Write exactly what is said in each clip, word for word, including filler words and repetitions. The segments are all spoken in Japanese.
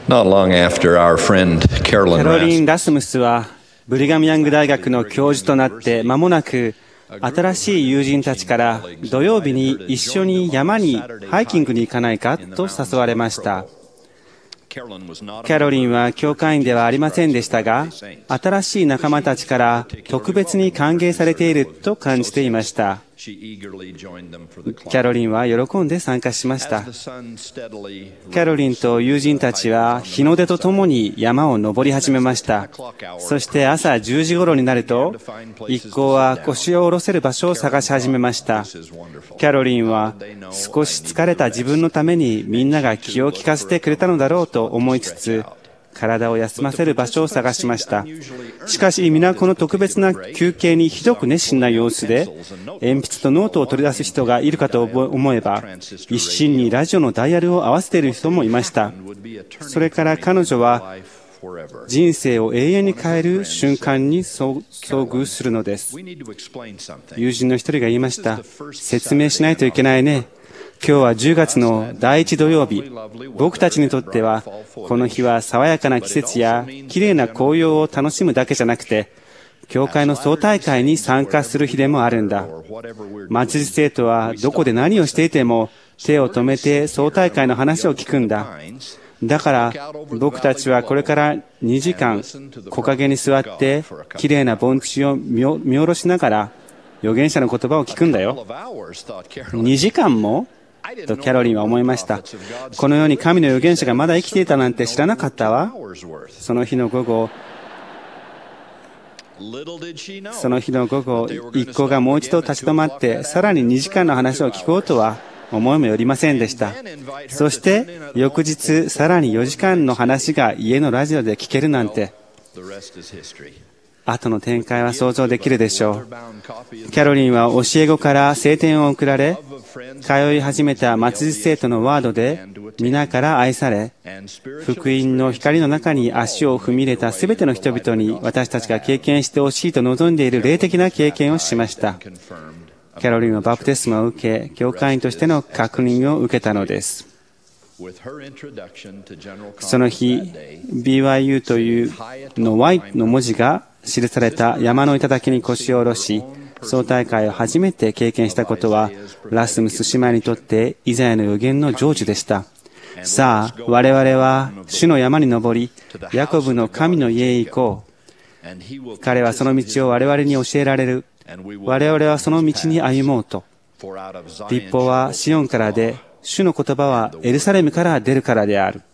Not long after our friend キャ Carolyn ロリ Rask ン・ラスムスはブリガムヤング大学の教授となって間もなく、新しい友人たちから土曜日に一緒に山にハイキングに行かないかと誘われました。キャロリンは教会員ではありませんでしたが、新しい仲間たちから特別に歓迎されていると感じていました。キャロリンは喜んで参加しました。キャロリンと友人たちは日の出とともに山を登り始めました。そして朝じゅうじ頃になると、一行は腰を下ろせる場所を探し始めました。キャロリンは少し疲れた自分のためにみんなが気を利かせてくれたのだろうと思いつつ、体を休ませる場所を探しました。しかし皆この特別な休憩にひどく熱心な様子で、鉛筆とノートを取り出す人がいるかと思えば、一心にラジオのダイヤルを合わせている人もいました。それから彼女は人生を永遠に変える瞬間に遭遇するのです。友人の一人が言いました。説明しないといけないね。今日はじゅうがつのだいいち土曜日。僕たちにとっては、この日は爽やかな季節や綺麗な紅葉を楽しむだけじゃなくて、教会の総大会に参加する日でもあるんだ。末日生徒はどこで何をしていても手を止めて総大会の話を聞くんだ。だから僕たちはこれからにじかん木陰に座って綺麗な盆地を見下ろしながら預言者の言葉を聞くんだよ。にじかんもとキャロリンは思いました。このように神の預言者がまだ生きていたなんて知らなかったわ。その日の午後、その日の午後、一行がもう一度立ち止まって、さらににじかんの話を聞こうとは思いもよりませんでした。そして翌日、さらによじかんの話が家のラジオで聞けるなんて。後の展開は想像できるでしょう。キャロリンは教え子から聖典を送られ、通い始めた末日生徒のワードで皆から愛され、福音の光の中に足を踏み入れたすべての人々に私たちが経験してほしいと望んでいる霊的な経験をしました。キャロリンはバプテスマを受け、教会員としての確認を受けたのです。その日、ビーワイユー というの Y の文字が記された山の頂に腰を下ろし、総大会を初めて経験したことは、ラスムス姉妹にとってイザヤの預言の成就でした。さあ、我々は主の山に登り、ヤコブの神の家へ行こう。彼はその道を我々に教えられる。我々はその道に歩もうと。律法はシオンからで、主の言葉はエルサレムから出るからである。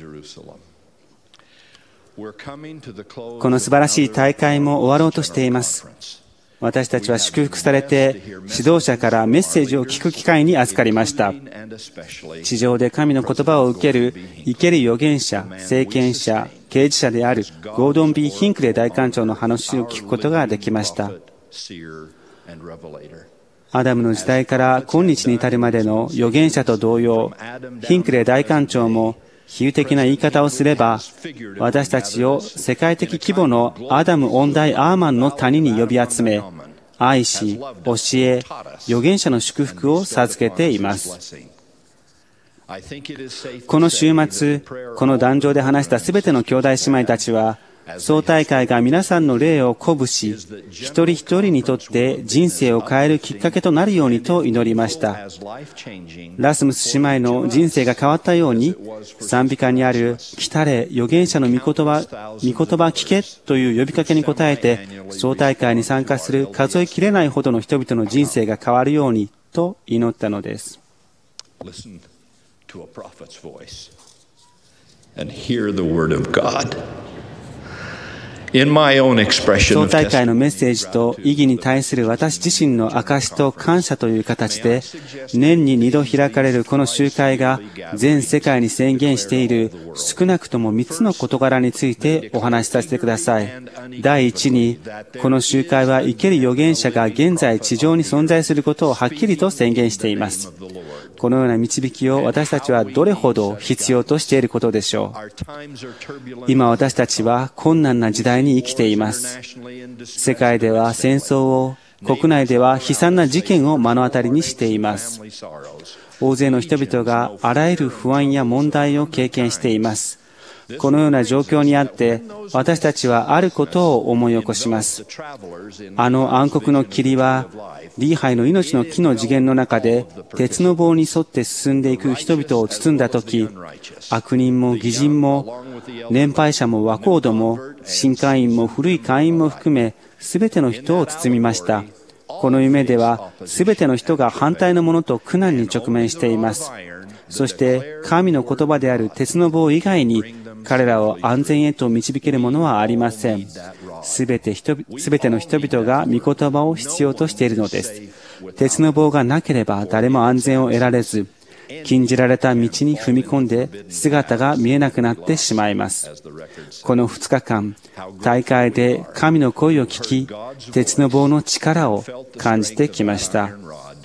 この素晴らしい大会も終わろうとしています。私たちは祝福されて、指導者からメッセージを聞く機会に預かりました。地上で神の言葉を受ける生ける預言者、聖賢者、啓示者であるゴードン・ビー・ヒンクレー大官長の話を聞くことができました。アダムの時代から今日に至るまでの預言者と同様、ヒンクレー大官長も比喩的な言い方をすれば、私たちを世界的規模のアダム音大アーマンの谷に呼び集め、愛し、教え、預言者の祝福を授けています。この週末、この壇上で話したすべての兄弟姉妹たちは、総大会が皆さんの霊を鼓舞し、一人一人にとって人生を変えるきっかけとなるようにと祈りました。ラスムス姉妹の人生が変わったように、賛美歌にある、来たれ、預言者の御言葉、御言葉聞けという呼びかけに応えて、総大会に参加する数えきれないほどの人々の人生が変わるようにと祈ったのです。 and hear the word of God. In my own expression 総 of 大会の testimony, メッセージと意義に対する私自身の証と感謝という形で、年ににど開かれるこの集会が全世界に宣言している少なくともみっつの事柄についてお話しさせてください。第一に、この集会は生ける預言者が現在地上に存在することをはっきりと宣言しています。このような導きを私たちはどれほど必要としていることでしょう。今私たちは困難な時代に生きています。世界では戦争を、国内では悲惨な事件を目の当たりにしています。大勢の人々があらゆる不安や問題を経験しています。 このような状況にあって、私たちはあることを思い起こします。あの暗黒の霧は、リーハイの命の木の次元の中で、鉄の棒に沿って進んでいく人々を包んだとき、悪人も義人も、年配者も若人も、新会員も古い会員も含め、すべての人を包みました。この夢では、すべての人が反対のものと苦難に直面しています。そして、神の言葉である鉄の棒以外に、彼らを安全へと導けるものはありません。すべて人、すべての人々が御言葉を必要としているのです。鉄の棒がなければ誰も安全を得られず、禁じられた道に踏み込んで姿が見えなくなってしまいます。このふつかかん、大会で神の声を聞き、鉄の棒の力を感じてきました。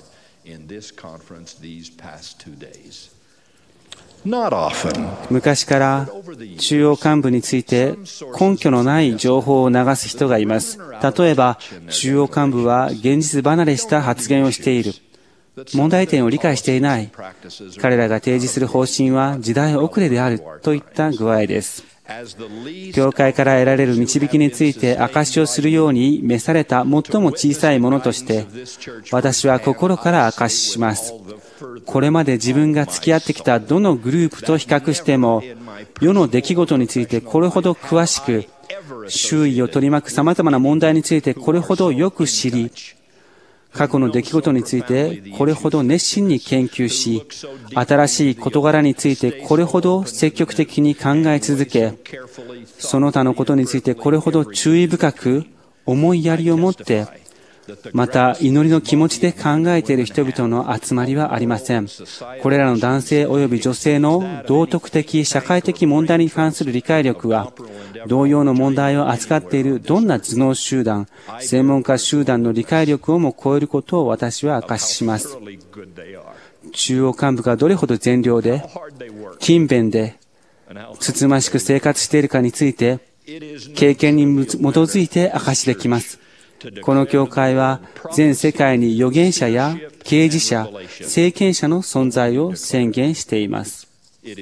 昔から中央幹部について根拠のない情報を流す人がいます。例えば、中央幹部は現実離れした発言をしている。問題点を理解していない。彼らが提示する方針は時代遅れであるといった具合です。教会から得られる導きについて証しをするように召された最も小さいものとして、私は心から証しします。これまで自分が付き合ってきたどのグループと比較しても、世の出来事についてこれほど詳しく、周囲を取り巻く様々な問題についてこれほどよく知り、過去の出来事についてこれほど熱心に研究し、新しい事柄についてこれほど積極的に考え続け、その他のことについてこれほど注意深く思いやりを持って、また祈りの気持ちで考えている人々の集まりはありません。これらの男性及び女性の道徳的、社会的問題に関する理解力は、同様の問題を扱っているどんな頭脳集団、専門家集団の理解力をも超えることを私は証しします。中央幹部がどれほど善良で、勤勉で、つつましく生活しているかについて、経験に基づいて証しできます。この教会は全世界に預言者や啓示者、聖権者の存在を宣言しています。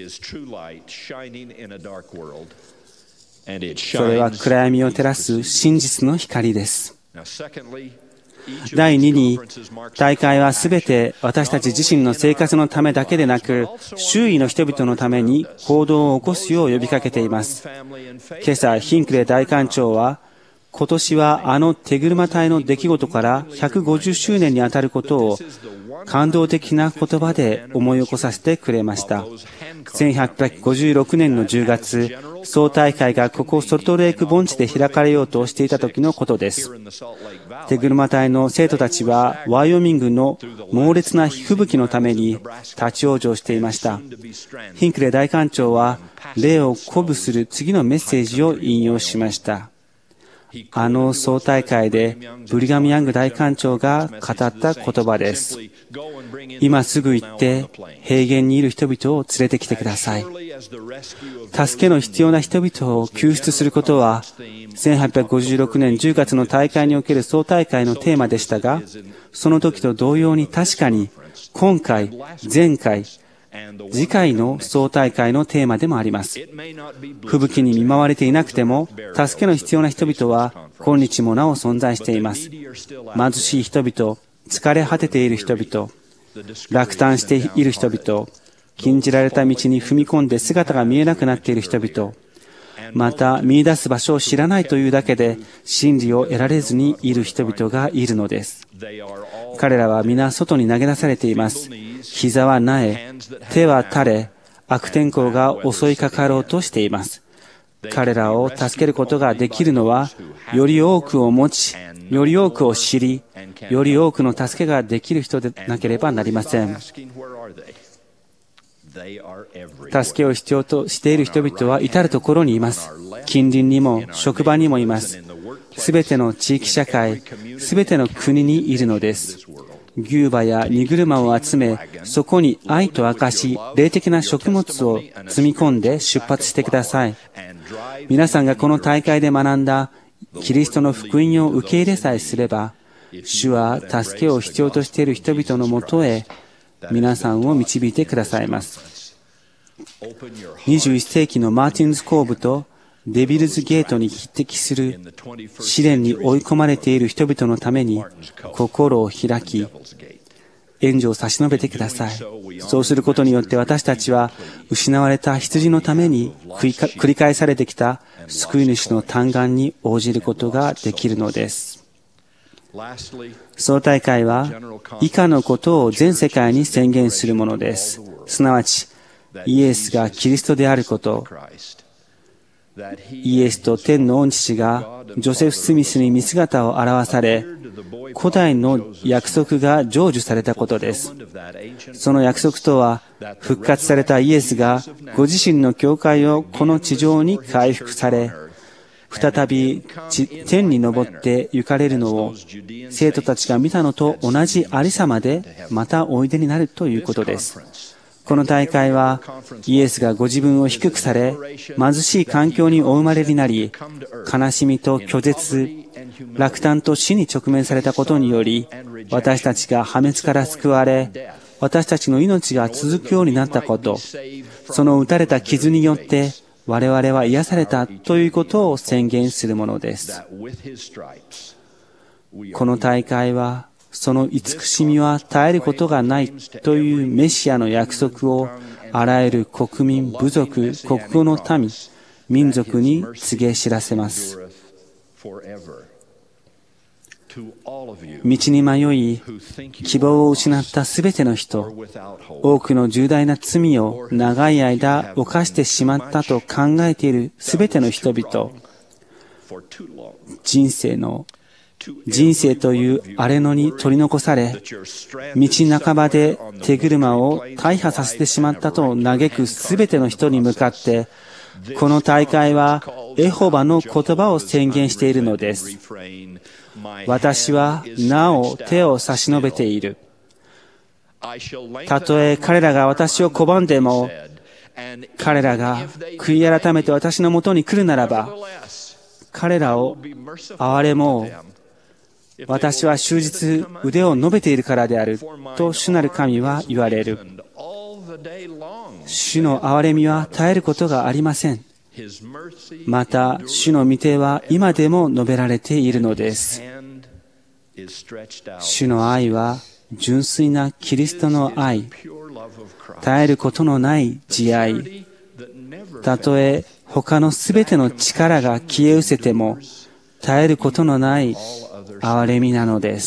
それは暗闇を照らす真実の光です。だいにに、大会はすべて私たち自身の生活のためだけでなく、周囲の人々のために行動を起こすよう呼びかけています。今朝、ヒンクレー大官長は、今年はあの手車隊の出来事からひゃくごじゅっしゅうねんにあたることを感動的な言葉で思い起こさせてくれました。せんはっぴゃくごじゅうろくねんのじゅうがつ、総大会がここソルトレーク盆地で開かれようとしていた時のことです。手車隊の生徒たちはワイオミングの猛烈な吹雪のために立ち往生していました。ヒンクレー大官長は霊を鼓舞する次のメッセージを引用しました。あの総大会でブリガム・ヤング大官長が語った言葉です。今すぐ行って平原にいる人々を連れてきてください。助けの必要な人々を救出することはせんはっぴゃくごじゅうろくねんじゅうがつの大会における総大会のテーマでしたが、その時と同様に確かに今回、前回、次回の総大会のテーマでもあります。吹雪に見舞われていなくても、助けの必要な人々は今日もなお存在しています。貧しい人々、疲れ果てている人々、落胆している人々、禁じられた道に踏み込んで姿が見えなくなっている人々、また見出す場所を知らないというだけで真理を得られずにいる人々がいるのです。彼らは皆外に投げ出されています。膝はなえ、手は垂れ、悪天候が襲いかかろうとしています。彼らを助けることができるのは、より多くを持ち、より多くを知り、より多くの助けができる人でなければなりません。助けを必要としている人々は至るところにいます。近隣にも職場にもいます。すべての地域社会、すべての国にいるのです。牛馬や荷車を集め、そこに愛と証、霊的な食物を積み込んで出発してください。皆さんがこの大会で学んだキリストの福音を受け入れさえすれば、主は助けを必要としている人々のもとへ皆さんを導いてくださいます。 にじゅういっ世紀のマーティンズコーブとデビルズゲートに匹敵する試練に追い込まれている人々のために心を開き、援助を差し伸べてください。そうすることによって私たちは失われた羊のために繰り返されてきた救い主の嘆願に応じることができるのです。総大会は以下のことを全世界に宣言するものです。すなわち、イエスがキリストであること、イエスと天の御父がジョセフ・スミスに見姿を現され、古代の約束が成就されたことです。その約束とは、復活されたイエスがご自身の教会をこの地上に回復され、再び天に昇って行かれるのを生徒たちが見たのと同じありさまでまたおいでになるということです。この大会はイエスがご自分を低くされ、貧しい環境にお生まれになり、悲しみと拒絶、落胆と死に直面されたことにより、私たちが破滅から救われ、私たちの命が続くようになったこと、その打たれた傷によって我々は癒されたということを宣言するものです。この大会は、その慈しみは絶えることがないというメシアの約束をあらゆる国民、部族、国語の民、民族に告げ知らせます。道に迷い、希望を失ったすべての人、多くの重大な罪を長い間犯してしまったと考えているすべての人々、人生の人生という荒れ野に取り残され、道半ばで手車を大破させてしまったと嘆くすべての人に向かって、この大会はエホバの言葉を宣言しているのです。私はなお手を差し伸べている。たとえ彼らが私を拒んでも、彼らが悔い改めて私のもとに来るならば、彼らを憐れもう。私は終日腕を伸べているからであると主なる神は言われる。主の憐れみは絶えることがありません。また主の御手は今でも述べられているのです。主の愛は純粋なキリストの愛、絶えることのない慈愛、たとえ他のすべての力が消え失せても絶えることのない憐れみなのです。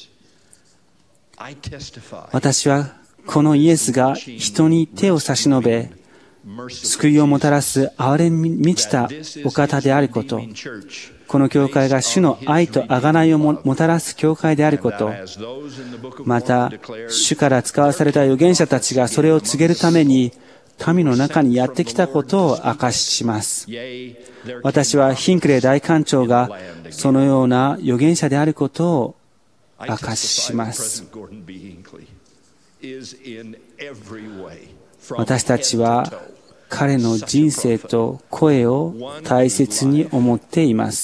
私はこのイエスが人に手を差し伸べ、救いをもたらす憐れみ満ちたお方であること、この教会が主の愛と贖いを も, もたらす教会であること、また主から使わされた預言者たちがそれを告げるために神の中にやってきたことを証しします。私はヒンクレイ大官長がそのような預言者であることを証しします。私たちは彼の人生と声を大切に思っています。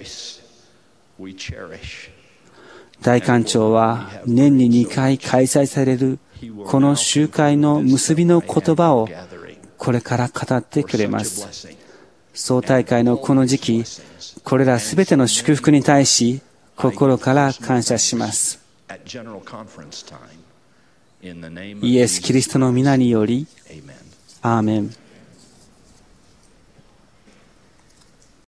大官長は年ににかい開催されるこの集会の結びの言葉をこれから語ってくれます。総大会のこの時期、これらすべての祝福に対し心から感謝します。イエス・キリストの皆により、アーメン。